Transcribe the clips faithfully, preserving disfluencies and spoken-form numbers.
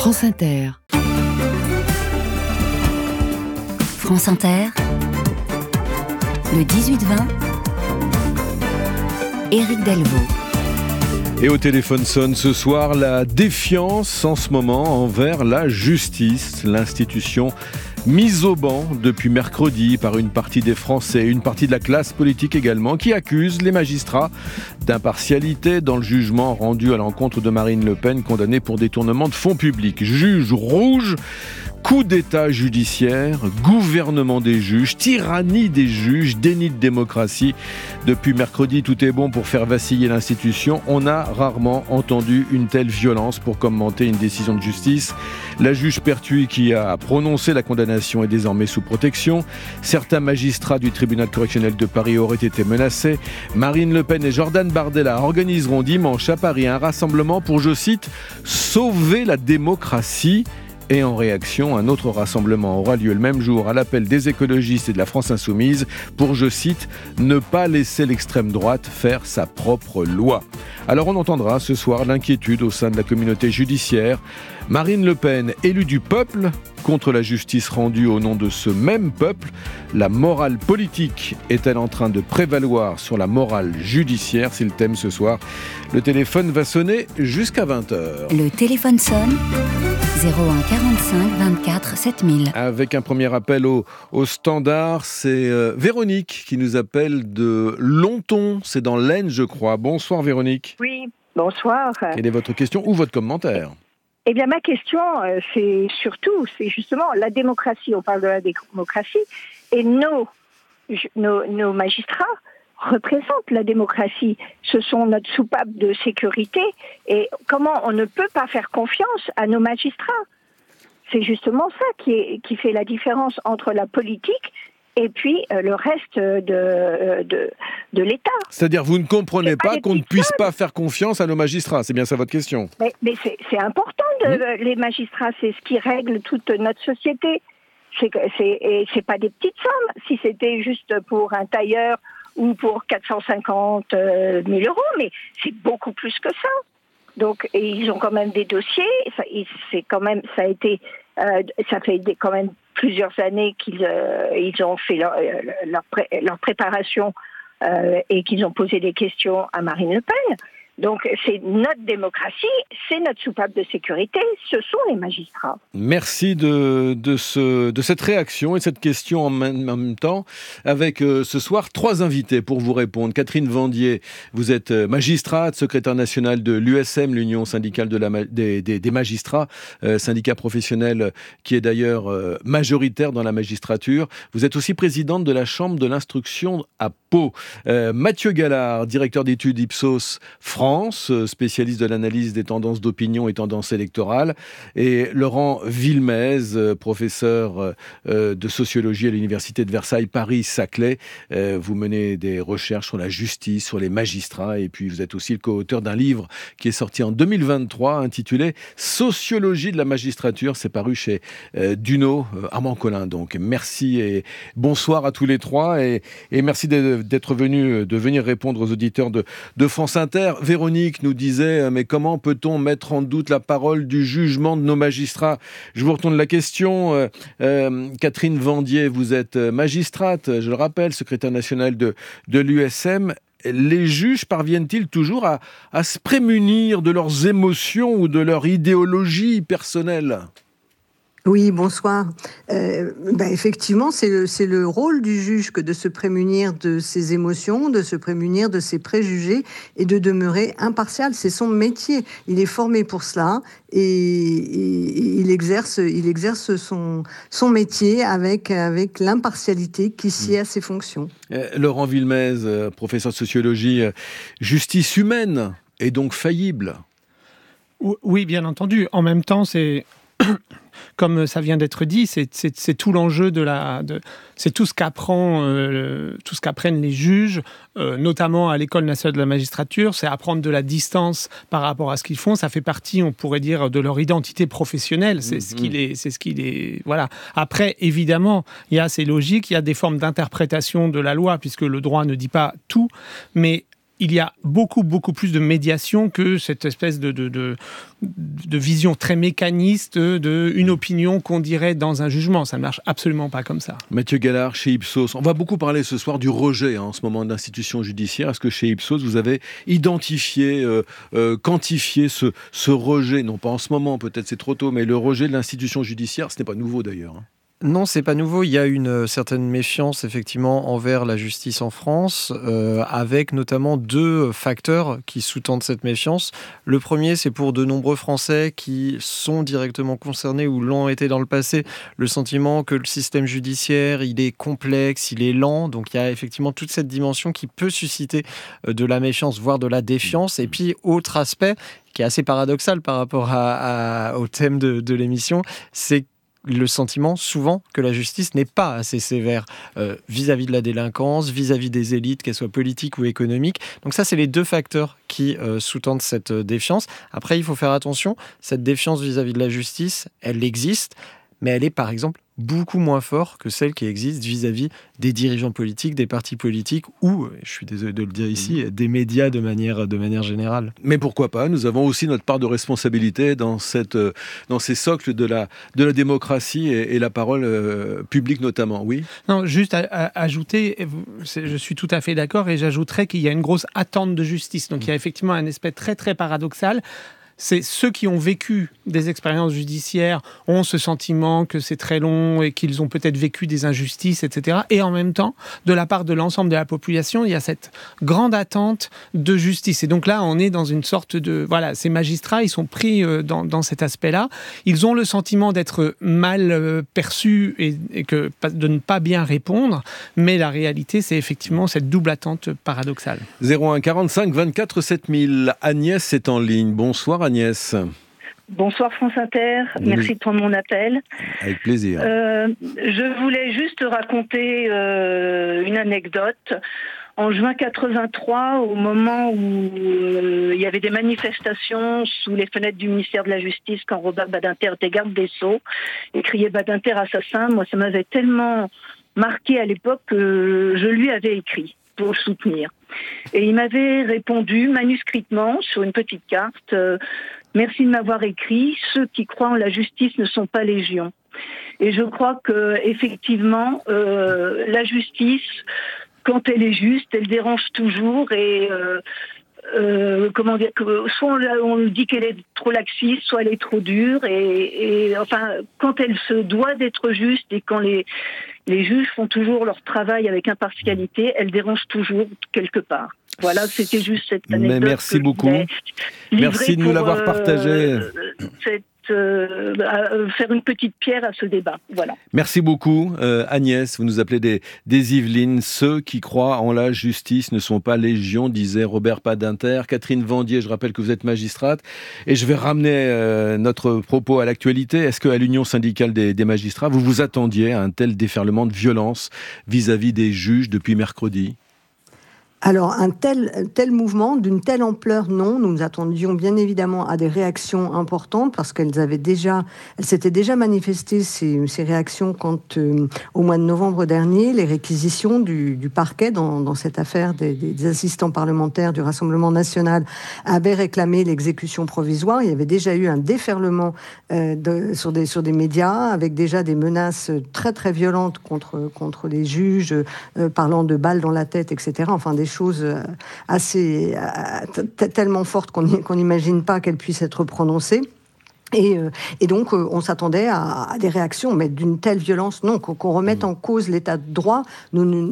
France Inter. France Inter, le dix-huit vingt, Éric Delvaux. Et au téléphone sonne ce soir la défiance en ce moment envers la justice, l'institution mise au banc depuis mercredi par une partie des Français, une partie de la classe politique également, qui accuse les magistrats d'impartialité dans le jugement rendu à l'encontre de Marine Le Pen, condamnée pour détournement de fonds publics. Juge rouge, coup d'État judiciaire, gouvernement des juges, tyrannie des juges, déni de démocratie. Depuis mercredi, tout est bon pour faire vaciller l'institution. On a rarement entendu une telle violence pour commenter une décision de justice. La juge Pertuis, qui a prononcé la condamnation, est désormais sous protection. Certains magistrats du tribunal correctionnel de Paris auraient été menacés. Marine Le Pen et Jordan Bardella organiseront dimanche à Paris un rassemblement pour, je cite, « sauver la démocratie ». Et en réaction, un autre rassemblement aura lieu le même jour à l'appel des écologistes et de la France Insoumise pour, je cite, « ne pas laisser l'extrême droite faire sa propre loi ». Alors on entendra ce soir l'inquiétude au sein de la communauté judiciaire. Marine Le Pen, élue du peuple, contre la justice rendue au nom de ce même peuple. La morale politique est-elle en train de prévaloir sur la morale judiciaire ? C'est le thème ce soir. Le téléphone va sonner jusqu'à vingt heures. Le téléphone sonne, zéro un quarante-cinq vingt-quatre sept mille. Avec un premier appel au, au standard, c'est euh, Véronique qui nous appelle de Lonton, c'est dans l'Aisne je crois. Bonsoir Véronique. Oui, bonsoir. Quelle est votre question ou votre commentaire ? Eh bien, ma question, euh, c'est surtout, c'est justement la démocratie. On parle de la démocratie et nos, nos, nos magistrats représentent la démocratie. Ce sont notre soupape de sécurité. Et comment on ne peut pas faire confiance à nos magistrats ? C'est justement ça qui, est, qui fait la différence entre la politique et puis euh, le reste de, de, de l'État. C'est-à-dire, vous ne comprenez pas, pas qu'on ne puisse pas faire confiance à nos magistrats. C'est bien ça votre question ? Mais, mais c'est, c'est important, de, mmh. les magistrats, c'est ce qui règle toute notre société. C'est, c'est, et c'est pas des petites sommes. Si c'était juste pour un tailleur ou pour quatre cent cinquante mille euros, mais c'est beaucoup plus que ça. Donc, et ils ont quand même des dossiers. Ça, c'est quand même, ça a été, euh, ça fait des, quand même plusieurs années qu'ils euh, ils ont fait leur, leur, pré, leur préparation euh, et qu'ils ont posé des questions à Marine Le Pen. Donc, c'est notre démocratie, c'est notre soupape de sécurité, ce sont les magistrats. Merci de, de, ce, de cette réaction et cette question en même, en même temps, avec euh, ce soir trois invités pour vous répondre. Catherine Vandier, vous êtes magistrate, secrétaire nationale de l'U S M, l'Union syndicale de la, des, des, des magistrats, euh, syndicat professionnel qui est d'ailleurs euh, majoritaire dans la magistrature. Vous êtes aussi présidente de la Chambre de l'instruction à Pau. Euh, Mathieu Gallard, directeur d'études Ipsos France, spécialiste de l'analyse des tendances d'opinion et tendances électorales, et Laurent Villemez, professeur de sociologie à l'Université de Versailles Paris-Saclay. Vous menez des recherches sur la justice, sur les magistrats, et puis vous êtes aussi le co-auteur d'un livre qui est sorti en deux mille vingt-trois, intitulé « Sociologie de la magistrature ». C'est paru chez Duno, Armand Collin. Donc merci et bonsoir à tous les trois, et, et merci d'être venus de venir répondre aux auditeurs de, de France Inter. Véronique nous disait, mais comment peut-on mettre en doute la parole du jugement de nos magistrats ? Je vous retourne la question. Euh, euh, Catherine Vandier, vous êtes magistrate, je le rappelle, secrétaire nationale de, de l'U S M. Les juges parviennent-ils toujours à, à se prémunir de leurs émotions ou de leur idéologie personnelle ? Oui, bonsoir. Euh, ben effectivement, c'est le, c'est le rôle du juge que de se prémunir de ses émotions, de se prémunir de ses préjugés et de demeurer impartial. C'est son métier. Il est formé pour cela et, et, et il exerce, il exerce son, son métier avec, avec l'impartialité qui sied à ses fonctions. Euh, Laurent Villemez, euh, professeur de sociologie, euh, justice humaine est donc faillible ? Oui, bien entendu. En même temps, c'est... Comme ça vient d'être dit, c'est, c'est, c'est tout l'enjeu de la, de, c'est tout ce qu'apprend, euh, tout ce qu'apprennent les juges, euh, notamment à l'École nationale de la magistrature, c'est apprendre de la distance par rapport à ce qu'ils font. Ça fait partie, on pourrait dire, de leur identité professionnelle. C'est mmh. ce qu'il est, c'est ce qu'il est. Voilà. Après, évidemment, il y a, c'est logique, il y a des formes d'interprétation de la loi puisque le droit ne dit pas tout, mais il y a beaucoup, beaucoup plus de médiation que cette espèce de, de, de, de vision très mécaniste d'une opinion qu'on dirait dans un jugement. Ça ne marche absolument pas comme ça. Mathieu Gallard, chez Ipsos, on va beaucoup parler ce soir du rejet hein, en ce moment de l'institution judiciaire. Est-ce que chez Ipsos, vous avez identifié, euh, euh, quantifié ce, ce rejet, non pas en ce moment, peut-être c'est trop tôt, mais le rejet de l'institution judiciaire, ce n'est pas nouveau d'ailleurs. Hein. Non, c'est pas nouveau. Il y a une certaine méfiance effectivement envers la justice en France, euh, avec notamment deux facteurs qui sous-tendent cette méfiance. Le premier, c'est pour de nombreux Français qui sont directement concernés ou l'ont été dans le passé, le sentiment que le système judiciaire, il est complexe, il est lent. Donc il y a effectivement toute cette dimension qui peut susciter de la méfiance, voire de la défiance. Et puis, autre aspect qui est assez paradoxal par rapport à, à, au thème de, de l'émission, c'est le sentiment souvent que la justice n'est pas assez sévère euh, vis-à-vis de la délinquance, vis-à-vis des élites, qu'elles soient politiques ou économiques. Donc ça, c'est les deux facteurs qui euh, sous-tendent cette euh, défiance. Après, il faut faire attention, cette défiance vis-à-vis de la justice, elle existe, mais elle est par exemple beaucoup moins forte que celle qui existe vis-à-vis des dirigeants politiques, des partis politiques ou, je suis désolé de le dire ici, des médias de manière, de manière générale. Mais pourquoi pas ? Nous avons aussi notre part de responsabilité dans, cette, dans ces socles de la, de la démocratie et, et la parole euh, publique notamment, oui ? Non, juste à, à ajouter, je suis tout à fait d'accord et j'ajouterais qu'il y a une grosse attente de justice. Donc il y a effectivement un aspect très très paradoxal. C'est ceux qui ont vécu des expériences judiciaires ont ce sentiment que c'est très long et qu'ils ont peut-être vécu des injustices, et cetera. Et en même temps, de la part de l'ensemble de la population, il y a cette grande attente de justice. Et donc là, on est dans une sorte de... Voilà, ces magistrats, ils sont pris dans, dans cet aspect-là. Ils ont le sentiment d'être mal perçus et, et que, de ne pas bien répondre. Mais la réalité, c'est effectivement cette double attente paradoxale. zéro un quarante-cinq vingt-quatre sept mille. Agnès est en ligne. Bonsoir Agnès. Bonsoir France Inter, merci de prendre mon appel. Avec plaisir. Euh, je voulais juste raconter euh, une anecdote. En juin quatre-vingt-trois, au moment où euh, il y avait des manifestations sous les fenêtres du ministère de la Justice, quand Robert Badinter était garde des Sceaux, et criait Badinter assassin, moi ça m'avait tellement marqué à l'époque que je lui avais écrit pour le soutenir. Et il m'avait répondu manuscritement sur une petite carte euh, « Merci de m'avoir écrit, ceux qui croient en la justice ne sont pas légion ». Et je crois que effectivement, euh, la justice, quand elle est juste, elle dérange toujours et euh, euh, comment dire, que soit on, on dit qu'elle est trop laxiste, soit elle est trop dure et, et enfin quand elle se doit d'être juste et quand les les juges font toujours leur travail avec impartialité, elle dérange toujours quelque part. Voilà, c'était juste cette anecdote. Mais merci beaucoup. Merci de nous l'avoir euh, partagé. Cette Euh, faire une petite pierre à ce débat. Voilà. Merci beaucoup euh, Agnès, vous nous appelez des, des Yvelines. Ceux qui croient en la justice ne sont pas légion, disait Robert Badinter. Catherine Vendier, je rappelle que vous êtes magistrate et je vais ramener euh, notre propos à l'actualité. Est-ce qu'à l'Union syndicale des, des magistrats, vous vous attendiez à un tel déferlement de violence vis-à-vis des juges depuis mercredi ? Alors, un tel, tel mouvement, d'une telle ampleur, non. Nous nous attendions bien évidemment à des réactions importantes parce qu'elles avaient déjà, elles s'étaient déjà manifestées, ces, ces réactions, quand, euh, au mois de novembre dernier, les réquisitions du, du parquet dans, dans cette affaire des, des assistants parlementaires du Rassemblement national avaient réclamé l'exécution provisoire. Il y avait déjà eu un déferlement euh, de, sur, des, sur des médias avec déjà des menaces très, très violentes contre, contre les juges, euh, parlant de balles dans la tête, et cetera. Enfin, des choses assez t- tellement fortes qu'on n'imagine pas qu'elles puissent être prononcées. Et, euh, et donc, euh, on s'attendait à, à des réactions, mais d'une telle violence, non, qu'on, qu'on remette en cause l'état de droit, nous ne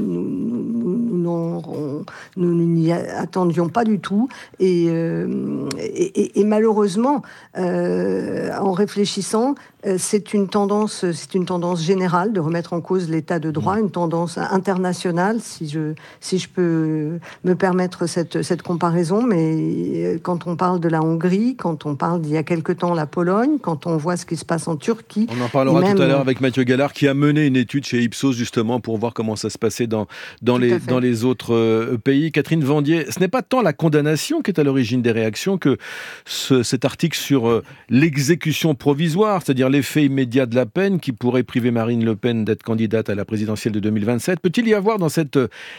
nous, n'y attendions pas du tout. Et, euh, et, et, et malheureusement, euh, en réfléchissant, euh, c'est une tendance, c'est une tendance générale de remettre en cause l'état de droit, une tendance internationale, si je, si je peux me permettre cette, cette comparaison. Mais quand on parle de la Hongrie, quand on parle d'il y a quelque temps la Pologne, quand on voit ce qui se passe en Turquie. On en parlera même... tout à l'heure avec Mathieu Gallard qui a mené une étude chez Ipsos justement pour voir comment ça se passait dans, dans, les, dans les les autres pays. Catherine Vandier, ce n'est pas tant la condamnation qui est à l'origine des réactions que ce, cet article sur l'exécution provisoire, c'est-à-dire l'effet immédiat de la peine qui pourrait priver Marine Le Pen d'être candidate à la présidentielle de deux mille vingt-sept. Peut-il y avoir dans cette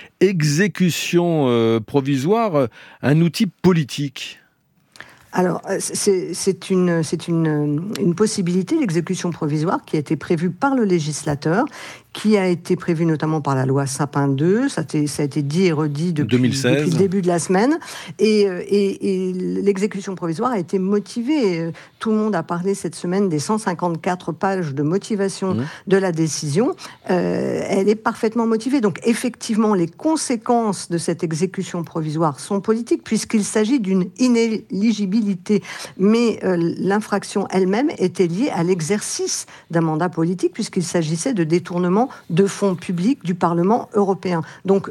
exécution provisoire un outil politique ? Alors, c'est, c'est, une, c'est une, une possibilité, l'exécution provisoire, qui a été prévue par le législateur, qui a été prévue notamment par la loi Sapin deux, ça a été, ça a été dit et redit depuis, depuis le début de la semaine, et, et, et l'exécution provisoire a été motivée. Tout le monde a parlé cette semaine des cent cinquante-quatre pages de motivation mmh. de la décision. Euh, elle est parfaitement motivée. Donc, effectivement, les conséquences de cette exécution provisoire sont politiques, puisqu'il s'agit d'une inéligibilité. Mais euh, l'infraction elle-même était liée à l'exercice d'un mandat politique, puisqu'il s'agissait de détournement de fonds publics du Parlement européen. Donc,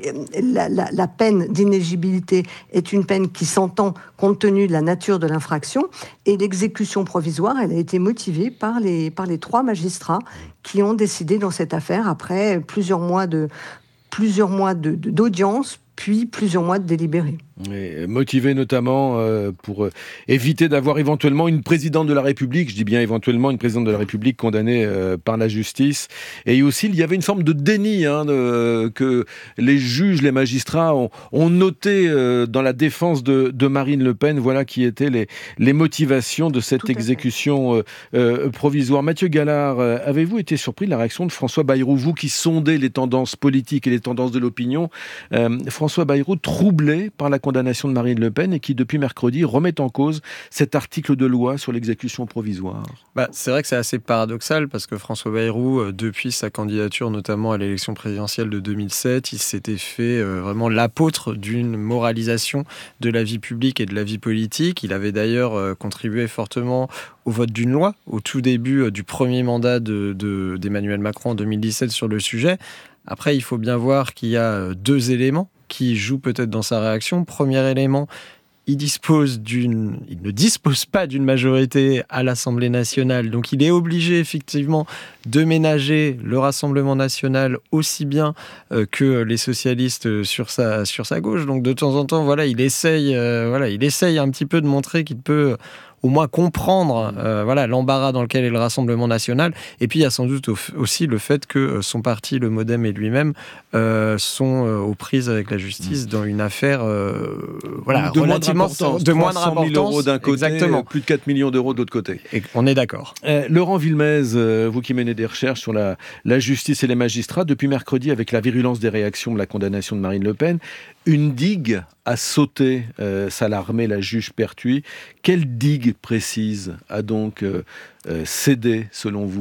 la, la, la peine d'inéligibilité est une peine qui s'entend compte tenu de la nature de l'infraction, et l'exécution provisoire, elle a été motivée par les, par les trois magistrats qui ont décidé dans cette affaire après plusieurs mois de, plusieurs mois de, de, d'audience, puis plusieurs mois de délibéré. Et motivé notamment euh, pour euh, éviter d'avoir éventuellement une présidente de la République, je dis bien éventuellement une présidente de la République condamnée euh, par la justice. Et aussi, il y avait une forme de déni hein, de, que les juges, les magistrats ont, ont noté euh, dans la défense de, de Marine Le Pen. Voilà qui étaient les, les motivations de cette exécution euh, euh, provisoire. Mathieu Gallard, euh, avez-vous été surpris de la réaction de François Bayrou, vous qui sondez les tendances politiques et les tendances de l'opinion, euh, François Bayrou troublé par la condamnation de Marine Le Pen et qui, depuis mercredi, remet en cause cet article de loi sur l'exécution provisoire. Bah, c'est vrai que c'est assez paradoxal parce que François Bayrou, depuis sa candidature notamment à l'élection présidentielle de deux mille sept, il s'était fait euh, vraiment l'apôtre d'une moralisation de la vie publique et de la vie politique. Il avait d'ailleurs euh, contribué fortement au vote d'une loi au tout début euh, du premier mandat de, de, d'Emmanuel Macron en deux mille dix-sept sur le sujet. Après, il faut bien voir qu'il y a deux éléments qui jouent peut-être dans sa réaction. Premier élément, il, dispose d'une, il ne dispose pas d'une majorité à l'Assemblée nationale. Donc il est obligé effectivement de ménager le Rassemblement national aussi bien euh, que les socialistes sur sa, sur sa gauche. Donc de temps en temps, voilà, il essaye, euh, voilà, il essaye un petit peu de montrer qu'il peut au moins comprendre euh, voilà, l'embarras dans lequel est le Rassemblement national. Et puis il y a sans doute aussi le fait que son parti, le Modem et lui-même, euh, sont euh, aux prises avec la justice dans une affaire euh, voilà, de relativement moindre de moindre importance. trois cent mille euros d'un côté, exactement. Plus de quatre millions d'euros de l'autre côté. Et on est d'accord. Euh, Laurent Villemez, euh, vous qui menez des recherches sur la, la justice et les magistrats, depuis mercredi, avec la virulence des réactions de la condamnation de Marine Le Pen, une digue a sauté, euh, s'alarmait la juge Pertuis. Quelle digue précise a donc euh, euh, cédé, selon vous ?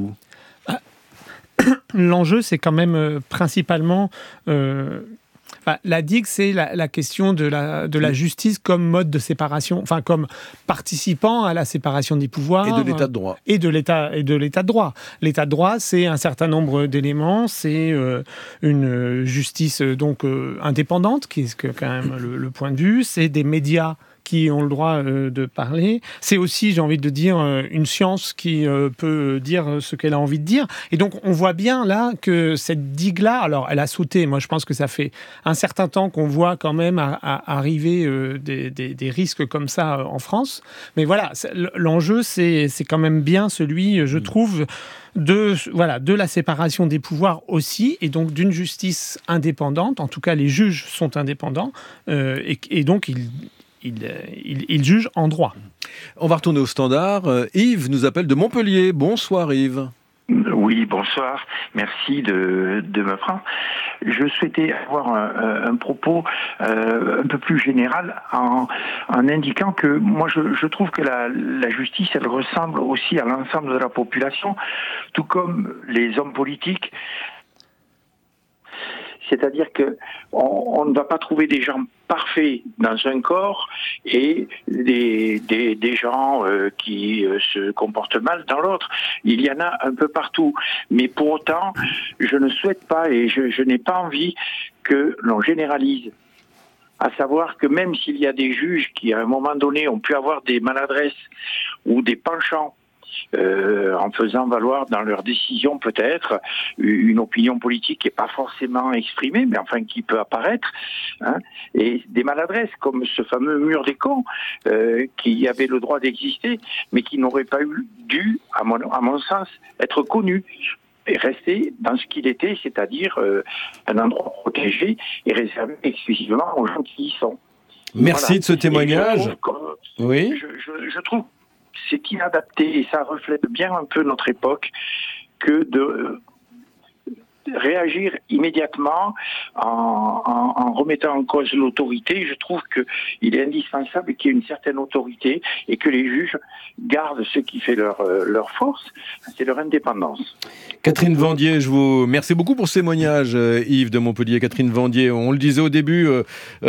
L'enjeu, c'est quand même euh, principalement... Euh Enfin, la digue, c'est la, la question de la, de la justice comme mode de séparation, enfin comme participant à la séparation des pouvoirs. Et de l'état de droit. Et de l'état, et de l'état de droit. L'état de droit, c'est un certain nombre d'éléments, c'est euh, une justice donc euh, indépendante, qui est quand même le, le point de vue, c'est des médias qui ont le droit euh, de parler. C'est aussi, j'ai envie de dire, euh, une science qui euh, peut dire ce qu'elle a envie de dire. Et donc, on voit bien là que cette digue-là, alors elle a sauté. Moi, je pense que ça fait un certain temps qu'on voit quand même à, à arriver euh, des, des, des risques comme ça euh, en France. Mais voilà, l'enjeu, c'est, c'est quand même bien celui, je trouve, de, voilà, de la séparation des pouvoirs aussi, et donc d'une justice indépendante. En tout cas, les juges sont indépendants. Euh, et, et donc, ils Il, il, il juge en droit. On va retourner au standard. Euh, Yves nous appelle de Montpellier. Bonsoir Yves. Oui, bonsoir. Merci de, de me prendre. Je souhaitais avoir un, un propos euh, un peu plus général en, en indiquant que moi je, je trouve que la, la justice, elle ressemble aussi à l'ensemble de la population, tout comme les hommes politiques. C'est-à-dire que on, on ne va pas trouver des gens parfaits dans un corps et des, des, des gens euh, qui euh, se comportent mal dans l'autre. Il y en a un peu partout. Mais pour autant, je ne souhaite pas et je, je n'ai pas envie que l'on généralise. À savoir que même s'il y a des juges qui, à un moment donné, ont pu avoir des maladresses ou des penchants euh, en faisant valoir dans leurs décisions peut-être une opinion politique qui n'est pas forcément exprimée, mais enfin qui peut apparaître, hein, et des maladresses comme ce fameux mur des cons euh, qui avait le droit d'exister, mais qui n'aurait pas eu, dû, à mon, à mon sens, être connu et rester dans ce qu'il était, c'est-à-dire euh, un endroit protégé et réservé exclusivement aux gens qui y sont. Merci voilà. de ce témoignage. Je trouve, oui. Je, je, je trouve que c'est inadapté et ça reflète bien un peu notre époque que de euh, réagir immédiatement en, en, en remettant en cause l'autorité. Je trouve qu'il est indispensable qu'il y ait une certaine autorité et que les juges gardent ce qui fait leur, leur force, c'est leur indépendance. Catherine Vandier, je vous remercie beaucoup pour ce témoignage, euh, Yves de Montpellier. Catherine Vandier, on le disait au début, euh,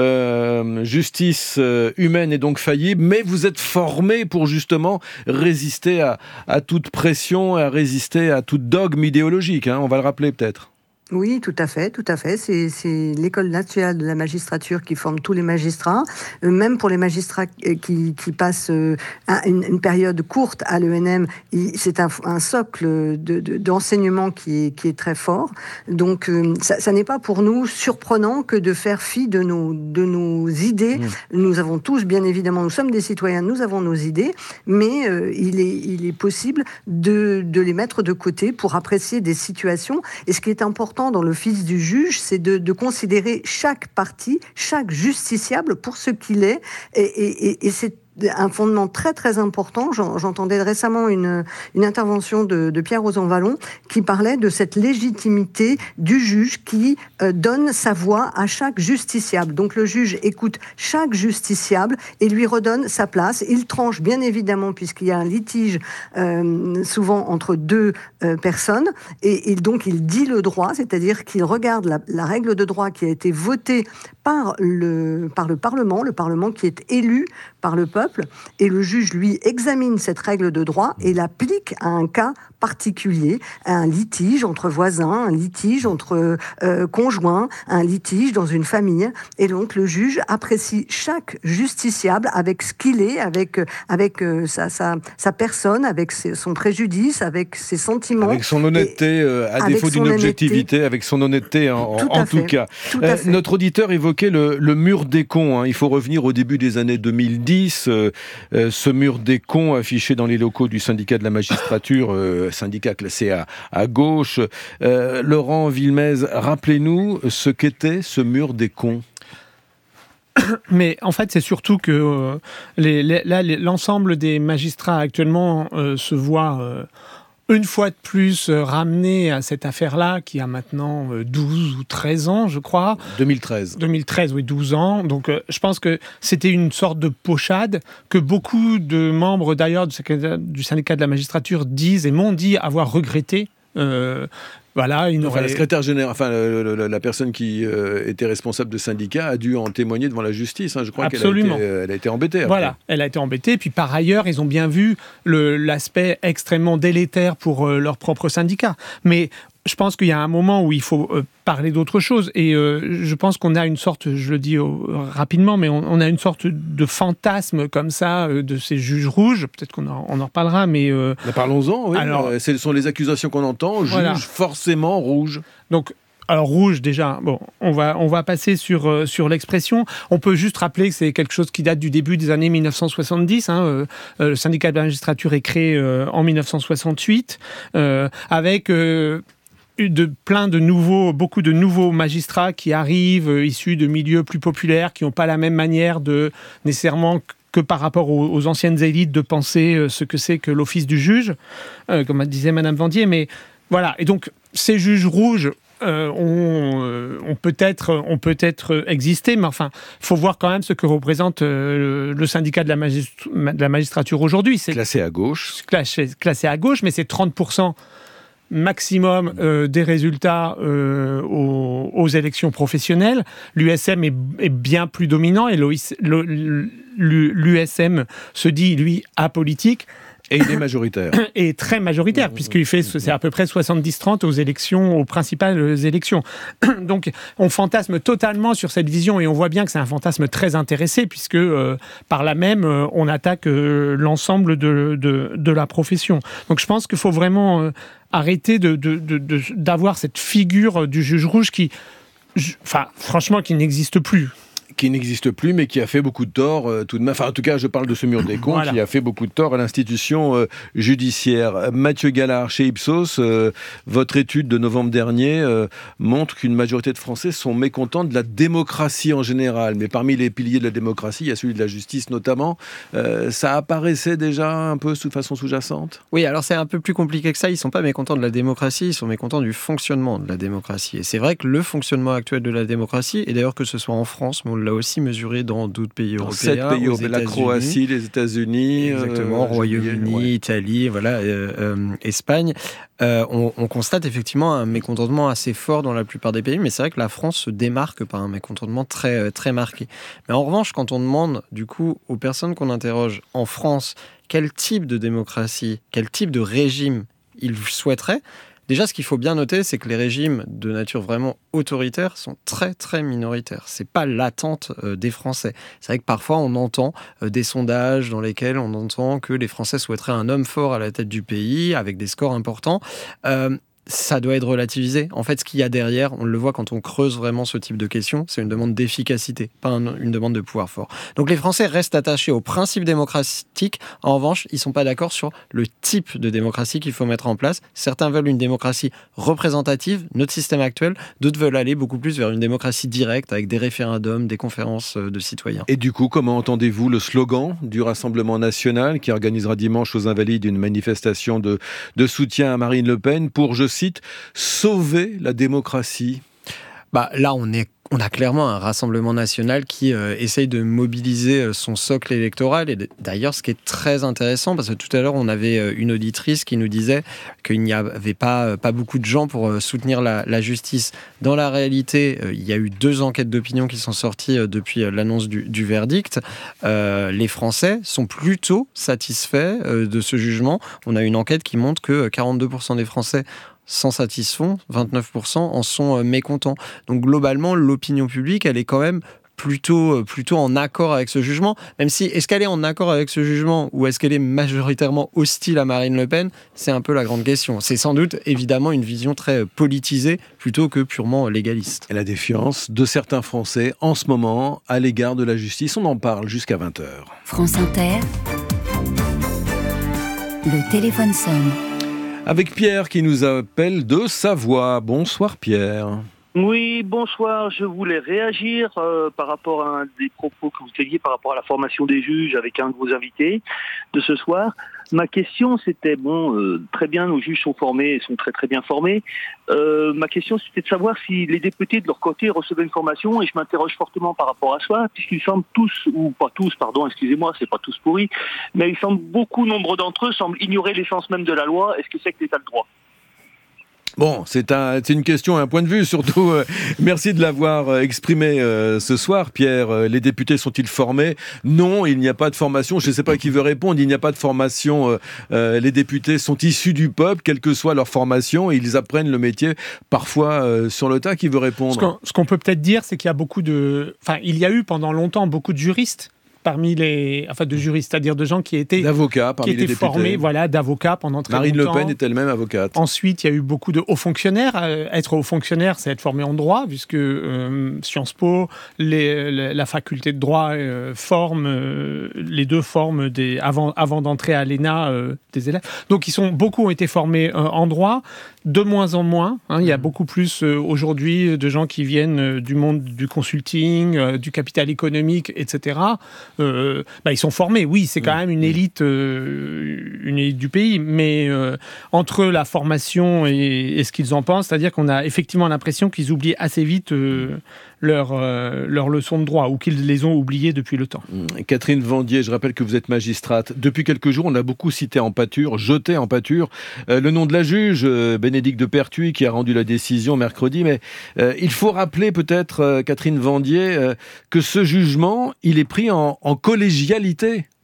euh, justice euh, humaine est donc faillible, mais vous êtes formé pour justement résister à, à toute pression, à résister à tout dogme idéologique, hein, on va le rappeler peut-être. Oui, tout à fait, tout à fait. C'est, c'est l'École nationale de la magistrature qui forme tous les magistrats, euh, même pour les magistrats qui, qui passent euh, une, une période courte à l'E N M. Il, c'est un, un socle de, de, d'enseignement qui est, qui est très fort. Donc, euh, ça, ça n'est pas pour nous surprenant que de faire fi de nos, de nos idées. Mmh. Nous avons tous, bien évidemment, nous sommes des citoyens, nous avons nos idées, mais euh, il est, il est possible de, de les mettre de côté pour apprécier des situations. Et ce qui est important dans l'office du juge, c'est de, de considérer chaque partie, chaque justiciable pour ce qu'il est, et, et, et, et c'est un fondement très très important. J'entendais récemment une, une intervention de, de Pierre Rosanvallon qui parlait de cette légitimité du juge qui euh, donne sa voix à chaque justiciable. Donc le juge écoute chaque justiciable et lui redonne sa place. Il tranche bien évidemment puisqu'il y a un litige euh, souvent entre deux euh, personnes et, et donc il dit le droit, c'est-à-dire qu'il regarde la, la règle de droit qui a été votée par le, par le Parlement, le Parlement qui est élu par le peuple, et le juge, lui, examine cette règle de droit et l'applique à un cas particulier, à un litige entre voisins, un litige entre euh, conjoints, un litige dans une famille. Et donc, le juge apprécie chaque justiciable avec ce qu'il est, avec, avec euh, sa, sa, sa personne, avec ses, son préjudice, avec ses sentiments. Avec son honnêteté, euh, à défaut d'une objectivité, avec son honnêteté en tout, en tout cas. Tout euh, notre auditeur évoquait le, le mur des cons. Hein. Il faut revenir au début des années deux mille dix. Euh, euh, ce mur des cons affiché dans les locaux du syndicat de la magistrature, euh, syndicat classé à, à gauche. Euh, Laurent Villemez, rappelez-nous ce qu'était ce mur des cons. Mais en fait, c'est surtout que euh, les, les, là, les, l'ensemble des magistrats actuellement euh, se voient euh, une fois de plus euh, ramenés à cette affaire-là qui a maintenant euh, douze ou treize ans, je crois. deux mille treize. deux mille treize, oui, douze ans. Donc euh, je pense que c'était une sorte de pochade que beaucoup de membres d'ailleurs du, du syndicat de la magistrature disent et m'ont dit avoir regretté. Euh, Voilà, il enfin, la secrétaire générale, enfin le, le, la personne qui euh, était responsable de syndicat a dû en témoigner devant la justice. Hein. Je crois Absolument. qu'elle a été, elle a été embêtée. Après. Voilà, elle a été embêtée. Et puis par ailleurs, ils ont bien vu le, l'aspect extrêmement délétère pour euh, leur propre syndicat. Mais je pense qu'il y a un moment où il faut euh, parler d'autre chose. Et euh, je pense qu'on a une sorte, je le dis euh, rapidement, mais on, on a une sorte de fantasme comme ça euh, de ces juges rouges. Peut-être qu'on en, on en reparlera, mais... Euh, mais parlons-en, oui. Alors, euh, ce sont les accusations qu'on entend. Juges voilà. forcément rouges. Donc... Alors rouge déjà, bon, on va on va passer sur euh, sur l'expression. On peut juste rappeler que c'est quelque chose qui date du début des années dix-neuf cent soixante-dix. Hein, euh, euh, le syndicat de la magistrature est créé euh, en dix-neuf cent soixante-huit euh, avec euh, de plein de nouveaux, beaucoup de nouveaux magistrats qui arrivent euh, issus de milieux plus populaires, qui n'ont pas la même manière de nécessairement que par rapport aux, aux anciennes élites de penser euh, ce que c'est que l'office du juge, euh, comme disait Madame Vandier. Mais voilà, et donc ces juges rouges. Euh, on, euh, on peut-être, on peut être existé, mais enfin, il faut voir quand même ce que représente euh, le syndicat de la, magistr- de la magistrature aujourd'hui. C'est classé à gauche. Classé, classé à gauche, mais c'est trente pour cent maximum euh, des résultats euh, aux, aux élections professionnelles. L'U S M est, est bien plus dominant et l'U S M se dit, lui, apolitique. Et il est majoritaire. Et très majoritaire, puisqu'il fait, c'est à peu près soixante-dix trente aux élections, aux principales élections. Donc, on fantasme totalement sur cette vision, et on voit bien que c'est un fantasme très intéressé, puisque euh, par là même, euh, on attaque euh, l'ensemble de, de, de la profession. Donc, je pense qu'il faut vraiment euh, arrêter de, de, de, de, d'avoir cette figure du juge rouge qui, enfin, franchement, qui n'existe plus. Qui n'existe plus, mais qui a fait beaucoup de tort euh, tout de même. Enfin, en tout cas, je parle de ce mur des comptes, voilà. Qui a fait beaucoup de tort à l'institution euh, judiciaire. Mathieu Gallard, chez Ipsos, euh, votre étude de novembre dernier euh, montre qu'une majorité de Français sont mécontents de la démocratie en général. Mais parmi les piliers de la démocratie, il y a celui de la justice notamment. Euh, ça apparaissait déjà un peu de façon sous-jacente ? Oui, alors c'est un peu plus compliqué que ça. Ils ne sont pas mécontents de la démocratie, ils sont mécontents du fonctionnement de la démocratie. Et c'est vrai que le fonctionnement actuel de la démocratie, et d'ailleurs que ce soit en France, mais on l'a aussi mesuré dans d'autres pays européens. Sept pays européens, la Croatie, les États-Unis, exactement, euh, Royaume-Uni, ouais. Italie, voilà, euh, euh, Espagne. Euh, on, on constate effectivement un mécontentement assez fort dans la plupart des pays, mais c'est vrai que la France se démarque par un mécontentement très très marqué. Mais en revanche, quand on demande du coup aux personnes qu'on interroge en France quel type de démocratie, quel type de régime ils souhaiteraient, déjà, ce qu'il faut bien noter, c'est que les régimes de nature vraiment autoritaire sont très, très minoritaires. C'est pas l'attente euh, des Français. C'est vrai que parfois, on entend euh, des sondages dans lesquels on entend que les Français souhaiteraient un homme fort à la tête du pays, avec des scores importants. Euh, ça doit être relativisé. En fait, ce qu'il y a derrière, on le voit quand on creuse vraiment ce type de questions, c'est une demande d'efficacité, pas un, une demande de pouvoir fort. Donc les Français restent attachés aux principes démocratiques. En revanche, ils ne sont pas d'accord sur le type de démocratie qu'il faut mettre en place. Certains veulent une démocratie représentative, notre système actuel. D'autres veulent aller beaucoup plus vers une démocratie directe, avec des référendums, des conférences de citoyens. Et du coup, comment entendez-vous le slogan du Rassemblement national qui organisera dimanche aux Invalides une manifestation de, de soutien à Marine Le Pen pour, je cite, sauver la démocratie? Bah, là, on est On a clairement un Rassemblement national qui euh, essaye de mobiliser son socle électoral. Et d'ailleurs, ce qui est très intéressant, parce que tout à l'heure, on avait une auditrice qui nous disait qu'il n'y avait pas, pas beaucoup de gens pour soutenir la, la justice. Dans la réalité, euh, il y a eu deux enquêtes d'opinion qui sont sorties euh, depuis l'annonce du, du verdict. Euh, les Français sont plutôt satisfaits euh, de ce jugement. On a une enquête qui montre que quarante-deux pour cent des Français s'en satisfont, vingt-neuf pour cent en sont mécontents. Donc globalement, l'opinion publique, elle est quand même plutôt, plutôt en accord avec ce jugement, même si, est-ce qu'elle est en accord avec ce jugement ou est-ce qu'elle est majoritairement hostile à Marine Le Pen? C'est un peu la grande question. C'est sans doute, évidemment, une vision très politisée plutôt que purement légaliste. Et la défiance de certains Français, en ce moment, à l'égard de la justice, on en parle jusqu'à vingt heures. France Inter, le téléphone sonne. Avec Pierre qui nous appelle de Savoie. Bonsoir Pierre. Oui, bonsoir. Je voulais réagir euh, par rapport à un des propos que vous teniez par rapport à la formation des juges avec un de vos invités de ce soir. Ma question, c'était, bon, euh, très bien, nos juges sont formés et sont très très bien formés. Euh, ma question, c'était de savoir si les députés, de leur côté, recevaient une formation, et je m'interroge fortement par rapport à ça, puisqu'ils semblent tous, ou pas tous, pardon, excusez-moi, c'est pas tous pourris, mais ils semblent, beaucoup, nombre d'entre eux, semblent ignorer l'essence même de la loi. Est-ce que c'est que l'État de droit ? Bon, c'est, un, c'est une question, un point de vue surtout. Euh, merci de l'avoir euh, exprimé euh, ce soir, Pierre. Euh, les députés sont-ils formés ? Non, il n'y a pas de formation. Je ne sais pas qui veut répondre. Il n'y a pas de formation. Euh, euh, les députés sont issus du peuple, quelle que soit leur formation, et ils apprennent le métier parfois euh, sur le tas. Qui veut répondre ? Ce qu'on, ce qu'on peut peut-être dire, c'est qu'il y a beaucoup de... Enfin, il y a eu pendant longtemps beaucoup de juristes parmi les, enfin de juristes, c'est-à-dire de gens qui étaient, d'avocats, parmi qui étaient les formés, voilà, d'avocats pendant très Marine longtemps. Marine Le Pen est elle-même avocate. Ensuite, il y a eu beaucoup de hauts fonctionnaires. Euh, être haut fonctionnaire, c'est être formé en droit, puisque euh, Sciences Po, les, les, la faculté de droit euh, forme, euh, les deux forment des, avant, avant d'entrer à l'E N A euh, des élèves. Donc, ils sont, beaucoup ont été formés euh, en droit, de moins en moins. Hein, il y a beaucoup plus euh, aujourd'hui de gens qui viennent euh, du monde du consulting, euh, du capital économique, et cetera. Euh, bah, ils sont formés, oui, c'est quand même une élite, euh, une élite du pays, mais euh, entre la formation et, et ce qu'ils en pensent, c'est-à-dire qu'on a effectivement l'impression qu'ils oublient assez vite euh, leurs euh, leur leçons de droit, ou qu'ils les ont oubliées depuis le temps. Catherine Vandier, je rappelle que vous êtes magistrate. Depuis quelques jours, on a beaucoup cité en pâture, jeté en pâture, euh, le nom de la juge, euh, Bénédicte de Pertuis, qui a rendu la décision mercredi, mais euh, il faut rappeler peut-être, euh, Catherine Vandier, euh, que ce jugement, il est pris en, en collégialité.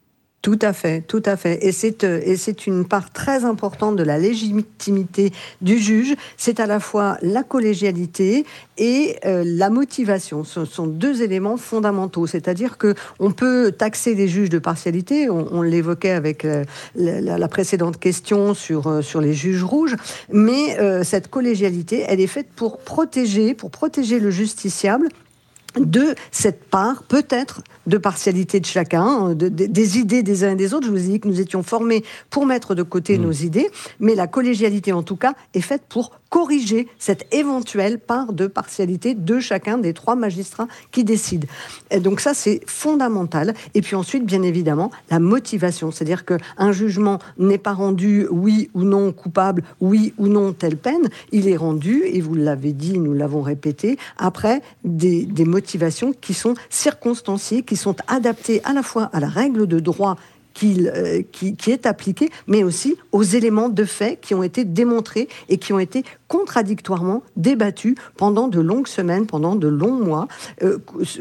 Tout à fait, tout à fait. Et c'est, et c'est une part très importante de la légitimité du juge. C'est à la fois la collégialité et euh, la motivation. Ce sont deux éléments fondamentaux. C'est-à-dire qu'on peut taxer les juges de partialité. On, on l'évoquait avec la, la, la précédente question sur, sur les juges rouges. Mais euh, cette collégialité, elle est faite pour protéger, pour protéger le justiciable de cette part, peut-être, de partialité de chacun, de, de, des idées des uns et des autres. Je vous ai dit que nous étions formés pour mettre de côté mmh. nos idées, mais la collégialité, en tout cas, est faite pour corriger cette éventuelle part de partialité de chacun des trois magistrats qui décident. Et donc ça, c'est fondamental. Et puis ensuite, bien évidemment, la motivation. C'est-à-dire qu'un jugement n'est pas rendu oui ou non coupable, oui ou non telle peine. Il est rendu, et vous l'avez dit, nous l'avons répété, après des, des motivations qui sont circonstanciées, qui sont adaptées à la fois à la règle de droit Qui, euh, qui, qui est appliqué, mais aussi aux éléments de fait qui ont été démontrés et qui ont été contradictoirement débattus pendant de longues semaines, pendant de longs mois. Euh,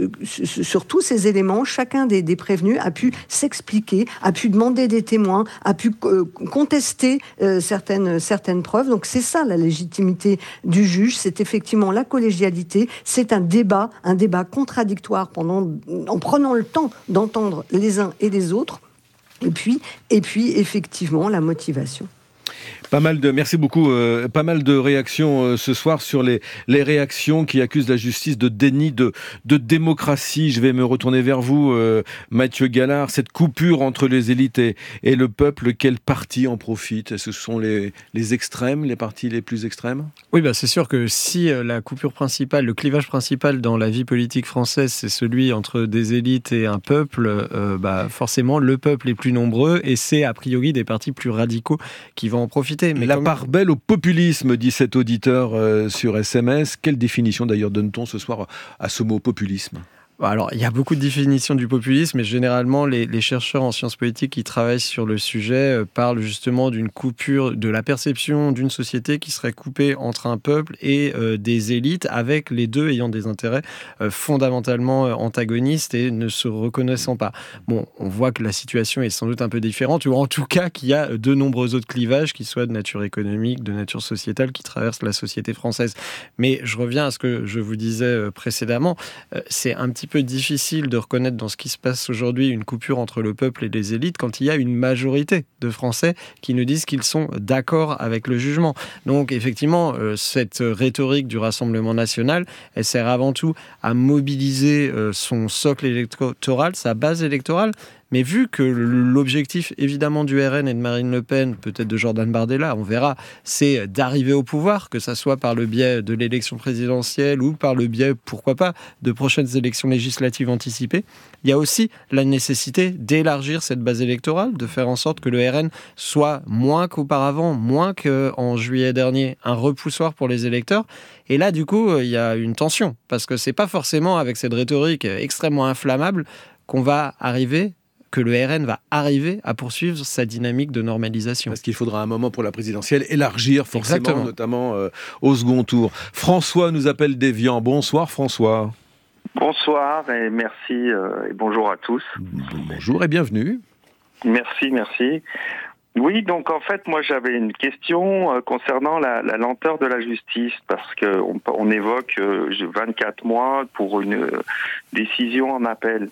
sur tous ces éléments, chacun des, des prévenus a pu s'expliquer, a pu demander des témoins, a pu euh, contester euh, certaines, certaines preuves. Donc c'est ça la légitimité du juge, c'est effectivement la collégialité, c'est un débat, un débat contradictoire pendant, en prenant le temps d'entendre les uns et les autres. Et puis, et puis, effectivement, la motivation. Pas mal de, merci beaucoup. Euh, pas mal de réactions euh, ce soir sur les, les réactions qui accusent la justice de déni de, de démocratie. Je vais me retourner vers vous, euh, Mathieu Gallard. Cette coupure entre les élites et, et le peuple, quel parti en profite ? Est-ce que ce sont les, les extrêmes, les partis les plus extrêmes ? Oui, bah c'est sûr que si euh, la coupure principale, le clivage principal dans la vie politique française, c'est celui entre des élites et un peuple, euh, bah forcément le peuple est plus nombreux et c'est a priori des partis plus radicaux qui vont en profiter. Mais la comme... part belle au populisme, dit cet auditeur euh, sur S M S. Quelle définition d'ailleurs donne-t-on ce soir à ce mot populisme ? Alors, il y a beaucoup de définitions du populisme, mais généralement, les, les chercheurs en sciences politiques qui travaillent sur le sujet euh, parlent justement d'une coupure, de la perception d'une société qui serait coupée entre un peuple et euh, des élites, avec les deux ayant des intérêts euh, fondamentalement euh, antagonistes et ne se reconnaissant pas. Bon, on voit que la situation est sans doute un peu différente, ou en tout cas qu'il y a de nombreux autres clivages, qui soient de nature économique, de nature sociétale, qui traversent la société française. Mais je reviens à ce que je vous disais euh, précédemment, euh, c'est un petit peu difficile de reconnaître dans ce qui se passe aujourd'hui une coupure entre le peuple et les élites quand il y a une majorité de Français qui nous disent qu'ils sont d'accord avec le jugement. Donc effectivement, euh, cette rhétorique du Rassemblement national, elle sert avant tout à mobiliser euh, son socle électoral, sa base électorale. Mais vu que l'objectif, évidemment, du R N et de Marine Le Pen, peut-être de Jordan Bardella, on verra, c'est d'arriver au pouvoir, que ça soit par le biais de l'élection présidentielle ou par le biais, pourquoi pas, de prochaines élections législatives anticipées, il y a aussi la nécessité d'élargir cette base électorale, de faire en sorte que le R N soit moins qu'auparavant, moins qu'en juillet dernier, un repoussoir pour les électeurs. Et là, du coup, il y a une tension, parce que c'est pas forcément avec cette rhétorique extrêmement inflammable qu'on va arriver que le R N va arriver à poursuivre sa dynamique de normalisation. Parce qu'il faudra un moment pour la présidentielle élargir forcément, Exactement. notamment euh, au second tour. François nous appelle d'Évian. Bonsoir François. Bonsoir et merci euh, et bonjour à tous. Bonjour et bienvenue. Merci, merci. Oui, donc en fait, moi j'avais une question euh, concernant la, la lenteur de la justice, parce que on, on évoque euh, vingt-quatre mois pour une euh, décision en appel.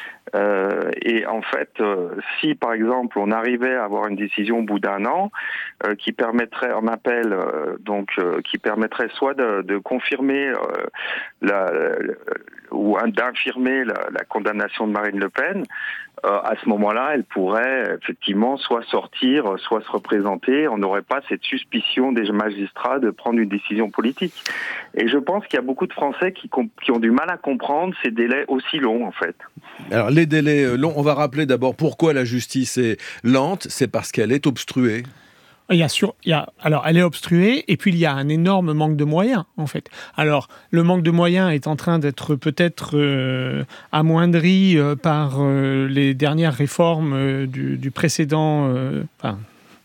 Euh, et en fait, euh, si par exemple on arrivait à avoir une décision au bout d'un an euh, qui permettrait en appel, euh, donc euh, qui permettrait soit de, de confirmer euh, la, la, ou d'infirmer la, la condamnation de Marine Le Pen, euh, à ce moment-là, elle pourrait effectivement soit sortir, soit se représenter. On n'aurait pas cette suspicion des magistrats de prendre une décision politique. Et je pense qu'il y a beaucoup de Français qui, qui ont du mal à comprendre ces délais aussi longs, en fait. Alors, les délais longs, on va rappeler d'abord pourquoi la justice est lente, c'est parce qu'elle est obstruée. Il y a sur, il y a, alors, elle est obstruée, et puis il y a un énorme manque de moyens, en fait. Alors, le manque de moyens est en train d'être peut-être euh, amoindri euh, par euh, les dernières réformes euh, du, du précédent, euh, enfin,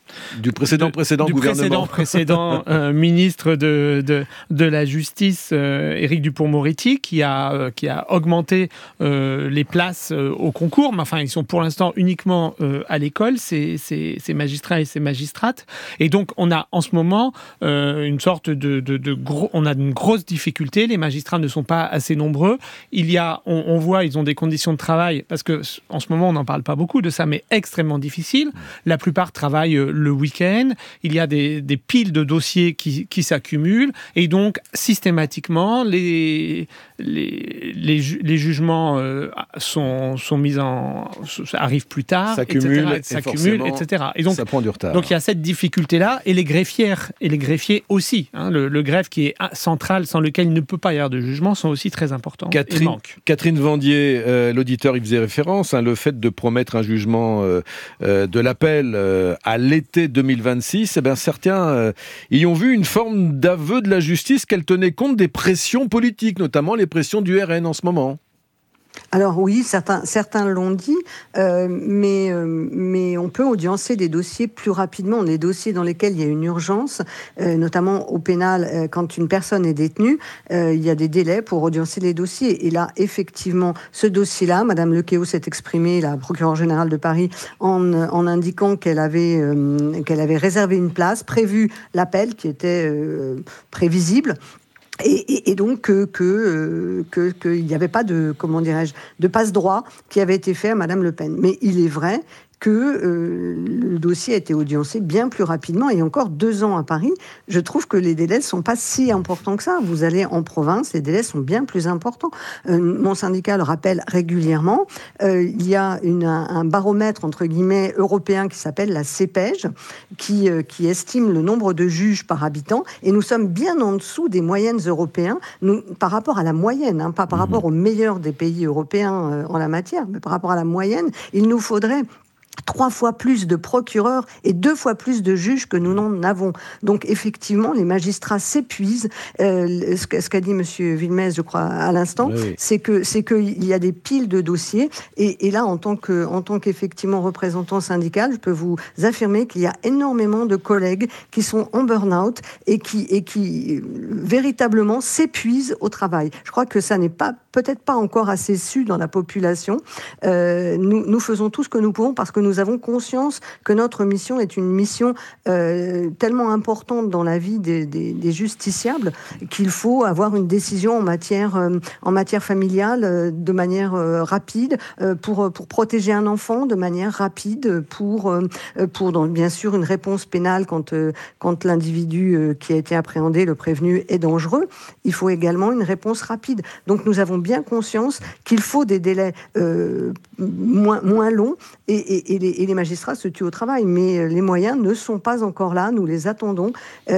Du précédent de, précédent du gouvernement. précédent précédent euh, ministre de, de, de la Justice, euh, Éric Dupond-Moretti, qui a, euh, qui a augmenté euh, les places euh, au concours. Mais enfin, ils sont pour l'instant uniquement euh, à l'école, ces, ces, ces magistrats et ces magistrates. Et donc, on a en ce moment euh, une sorte de, de, de gros... On a une grosse difficulté. Les magistrats ne sont pas assez nombreux. Il y a, on, on voit, ils ont des conditions de travail, parce que en ce moment, on n'en parle pas beaucoup de ça, mais extrêmement difficiles. La plupart travaillent euh, le week-end, il y a des, des piles de dossiers qui, qui s'accumulent, et donc systématiquement les, les, les, ju- les jugements euh, sont, sont mis en... arrivent plus tard, s'accumulent, et cetera, et s'accumulent, et cetera. Et donc, ça prend du retard. Donc il y a cette difficulté-là, et les greffières, et les greffiers aussi. Hein, le, le greffe qui est central, sans lequel il ne peut pas y avoir de jugement, sont aussi très importants. Catherine, Catherine Vandier, euh, l'auditeur y faisait référence, hein, le fait de promettre un jugement euh, euh, de l'appel euh, à l'été deux mille vingt-six, eh bien, certains euh, y ont vu une forme d'aveu de la justice qu'elle tenait compte des pressions politiques, notamment les pressions du R N en ce moment. Alors oui, certains, certains l'ont dit, euh, mais, euh, mais on peut audiencer des dossiers plus rapidement, des dossiers dans lesquels il y a une urgence, euh, notamment au pénal, euh, quand une personne est détenue, euh, il y a des délais pour audiencer les dossiers. Et là, effectivement, ce dossier-là, Madame Lequéo s'est exprimée, la procureure générale de Paris, en, en indiquant qu'elle avait, euh, qu'elle avait réservé une place, prévu l'appel qui était euh, prévisible. Et, et, et donc que que que qu'il n'y avait pas de, comment dirais-je, de passe-droit qui avait été fait à Madame Le Pen. Mais il est vrai que euh, le dossier a été audiencé bien plus rapidement, et encore deux ans à Paris. Je trouve que les délais ne sont pas si importants que ça. Vous allez en province, les délais sont bien plus importants. Euh, mon syndicat le rappelle régulièrement. Euh, il y a une, un, un baromètre, entre guillemets, européen qui s'appelle la CEPEJ, qui, euh, qui estime le nombre de juges par habitant, et nous sommes bien en dessous des moyennes européennes, nous, par rapport à la moyenne, hein, pas par rapport aux meilleurs des pays européens euh, en la matière, mais par rapport à la moyenne. Il nous faudrait trois fois plus de procureurs et deux fois plus de juges que nous n'en avons. Donc effectivement, les magistrats s'épuisent. Euh, ce, ce qu'a dit Monsieur Villemez, je crois, à l'instant, oui, oui. c'est que c'est qu'il y a des piles de dossiers. Et, et là, en tant que en tant qu'effectivement représentant syndical, je peux vous affirmer qu'il y a énormément de collègues qui sont en burn-out et qui et qui véritablement s'épuisent au travail. Je crois que ça n'est pas peut-être pas encore assez su dans la population. Euh, nous nous faisons tout ce que nous pouvons parce que nous Nous avons conscience que notre mission est une mission euh, tellement importante dans la vie des, des, des justiciables qu'il faut avoir une décision en matière, euh, en matière familiale euh, de manière euh, rapide, euh, pour, pour protéger un enfant de manière rapide, pour, euh, pour donc, bien sûr une réponse pénale quand, euh, quand l'individu euh, qui a été appréhendé, le prévenu, est dangereux. Il faut également une réponse rapide. Donc nous avons bien conscience qu'il faut des délais euh, moins, moins longs, et, et, et, les, et les magistrats se tuent au travail, mais les moyens ne sont pas encore là, nous les attendons.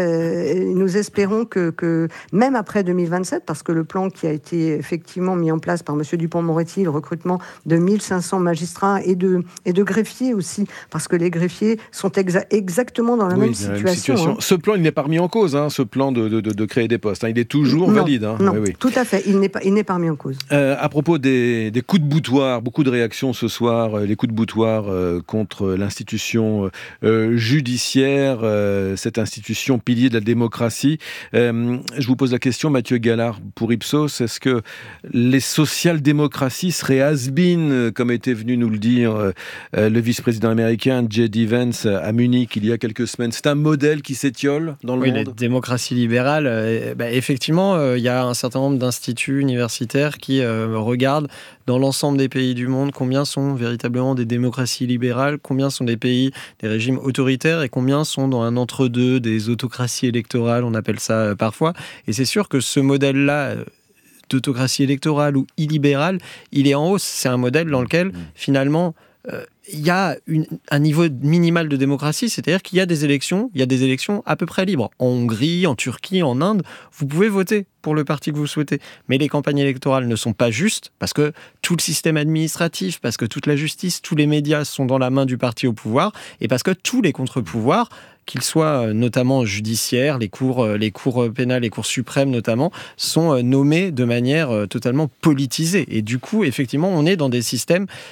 Euh, nous espérons que, que même après deux mille vingt-sept, parce que le plan qui a été effectivement mis en place par M. Dupond-Moretti, le recrutement de mille cinq cents magistrats et de, et de greffiers aussi, parce que les greffiers sont exa- exactement dans la oui, même situation. Même situation. Hein. Ce plan, il n'est pas remis en cause, hein, ce plan de, de, de créer des postes. Hein. Il est toujours non, valide. Hein. Non, oui, oui. Tout à fait, il n'est pas, il n'est pas remis en cause. Euh, à propos des, des coups de boutoir, beaucoup de réactions ce soir, euh, les coups de boutoir euh, contre l'institution euh, judiciaire, euh, cette institution pilier de la démocratie. Euh, je vous pose la question, Mathieu Gallard, pour Ipsos, est-ce que les social-démocraties seraient has-been, comme était venu nous le dire euh, le vice-président américain J D Vance à Munich il y a quelques semaines? C'est un modèle qui s'étiole dans le oui, monde? Oui, la démocratie libérale, euh, bah, effectivement, il euh, y a un certain nombre d'instituts universitaires qui euh, regardent dans l'ensemble des pays du monde combien sont véritablement des démocraties libérales, combien sont des pays, des régimes autoritaires, et combien sont dans un entre-deux, des autocraties électorales, on appelle ça euh, parfois. Et c'est sûr que ce modèle-là, euh, d'autocratie électorale ou illibérale, il est en hausse. C'est un modèle dans lequel, finalement, euh, il y a une, un niveau minimal de démocratie, c'est-à-dire qu'il y a des élections, il y a des élections à peu près libres. En Hongrie, en Turquie, en Inde, vous pouvez voter pour le parti que vous souhaitez. Mais les campagnes électorales ne sont pas justes parce que tout le système administratif, parce que toute la justice, tous les médias sont dans la main du parti au pouvoir, et parce que tous les contre-pouvoirs, qu'ils soient notamment judiciaires, les cours, les cours pénales, les cours suprêmes notamment, sont nommés de manière totalement politisée. Et du coup, effectivement, on est dans des systèmes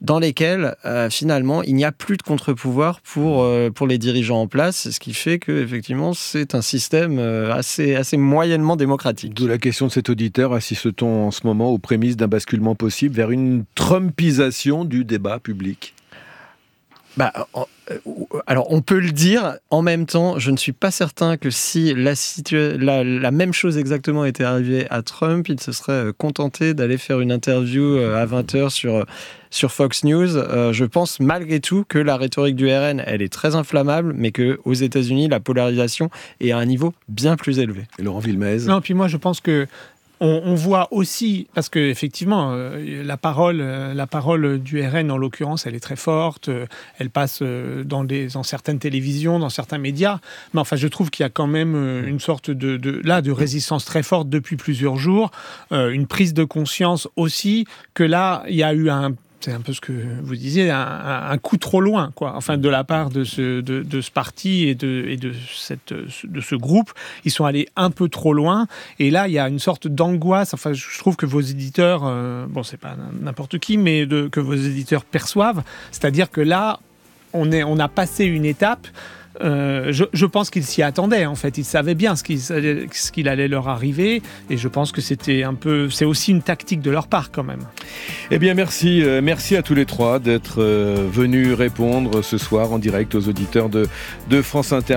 dans lesquels euh, finalement il n'y a plus de contre-pouvoir pour, euh, pour les dirigeants en place, ce qui fait que effectivement c'est un système euh, assez, assez moyennement démocratique. D'où la question de cet auditeur, assiste-t-on en ce moment aux prémices d'un basculement possible vers une trumpisation du débat public ? Bah, alors on peut le dire, en même temps, je ne suis pas certain que si la, situa- la, la même chose exactement était arrivée à Trump, il se serait contenté d'aller faire une interview à vingt heures sur, sur Fox News. Euh, je pense malgré tout que la rhétorique du R N, elle est très inflammable, mais qu'aux États-Unis, la polarisation est à un niveau bien plus élevé. Et Laurent Villemez ? Non, puis moi je pense que On, on voit aussi, parce que effectivement, euh, la parole, euh, la parole du R N en l'occurrence, elle est très forte. Euh, elle passe euh, dans, des, dans certaines télévisions, dans certains médias. Mais enfin, je trouve qu'il y a quand même euh, une sorte de, de là de résistance très forte depuis plusieurs jours, euh, une prise de conscience aussi que là, il y a eu un c'est un peu ce que vous disiez, un, un coup trop loin, quoi. Enfin, de la part de ce, de, de ce parti et, de, et de, cette, de ce groupe, ils sont allés un peu trop loin. Et là, il y a une sorte d'angoisse. Enfin, je trouve que vos éditeurs, euh, bon, c'est pas n'importe qui, mais de, que vos éditeurs perçoivent. C'est-à-dire que là, on, est, on a passé une étape. Euh, je, je pense qu'ils s'y attendaient, en fait. Ils savaient bien ce qu'il, ce qu'il allait leur arriver, et je pense que c'était un peu, c'est aussi une tactique de leur part, quand même. Eh bien, merci, euh, merci à tous les trois d'être euh, venus répondre ce soir en direct aux auditeurs de, de France Inter.